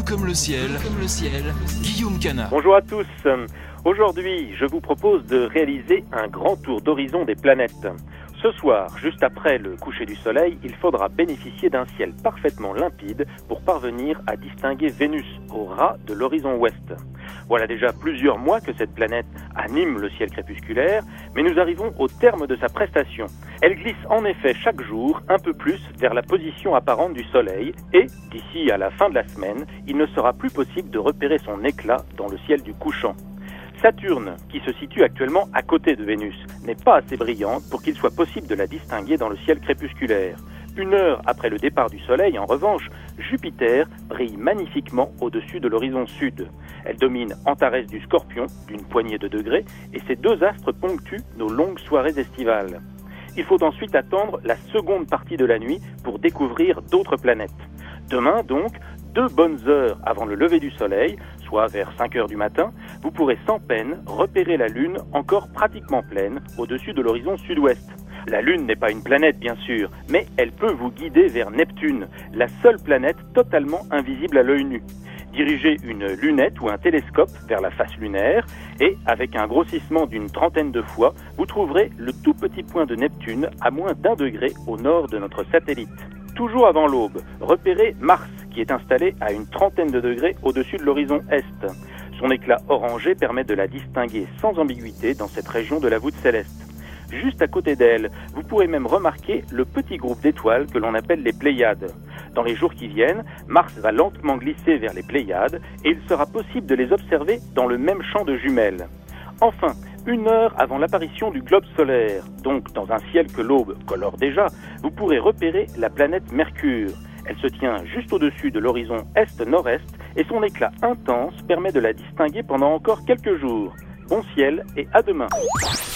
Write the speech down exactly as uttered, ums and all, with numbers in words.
Bleu comme le ciel, Bleu comme le ciel, Guillaume Canard. Bonjour à tous. Aujourd'hui, je vous propose de réaliser un grand tour d'horizon des planètes. Ce soir, juste après le coucher du soleil, il faudra bénéficier d'un ciel parfaitement limpide pour parvenir à distinguer Vénus au ras de l'horizon ouest. Voilà déjà plusieurs mois que cette planète anime le ciel crépusculaire, mais nous arrivons au terme de sa prestation. Elle glisse en effet chaque jour un peu plus vers la position apparente du soleil et, d'ici à la fin de la semaine, il ne sera plus possible de repérer son éclat dans le ciel du couchant. Saturne, qui se situe actuellement à côté de Vénus, n'est pas assez brillante pour qu'il soit possible de la distinguer dans le ciel crépusculaire. Une heure après le départ du Soleil, en revanche, Jupiter brille magnifiquement au-dessus de l'horizon sud. Elle domine Antares du Scorpion d'une poignée de degrés et ces deux astres ponctuent nos longues soirées estivales. Il faut ensuite attendre la seconde partie de la nuit pour découvrir d'autres planètes. Demain donc, deux bonnes heures avant le lever du soleil, soit vers cinq heures du matin, vous pourrez sans peine repérer la Lune encore pratiquement pleine au-dessus de l'horizon sud-ouest. La Lune n'est pas une planète bien sûr, mais elle peut vous guider vers Neptune, la seule planète totalement invisible à l'œil nu. Dirigez une lunette ou un télescope vers la face lunaire et, avec un grossissement d'une trentaine de fois, vous trouverez le tout petit point de Neptune à moins d'un degré au nord de notre satellite. Toujours avant l'aube, repérez Mars, qui est installé à une trentaine de degrés au-dessus de l'horizon est. Son éclat orangé permet de la distinguer sans ambiguïté dans cette région de la voûte céleste. Juste à côté d'elle, vous pourrez même remarquer le petit groupe d'étoiles que l'on appelle les Pléiades. Dans les jours qui viennent, Mars va lentement glisser vers les Pléiades et il sera possible de les observer dans le même champ de jumelles. Enfin, une heure avant l'apparition du globe solaire, donc dans un ciel que l'aube colore déjà, vous pourrez repérer la planète Mercure. Elle se tient juste au-dessus de l'horizon est-nord-est et son éclat intense permet de la distinguer pendant encore quelques jours. Bon ciel et à demain.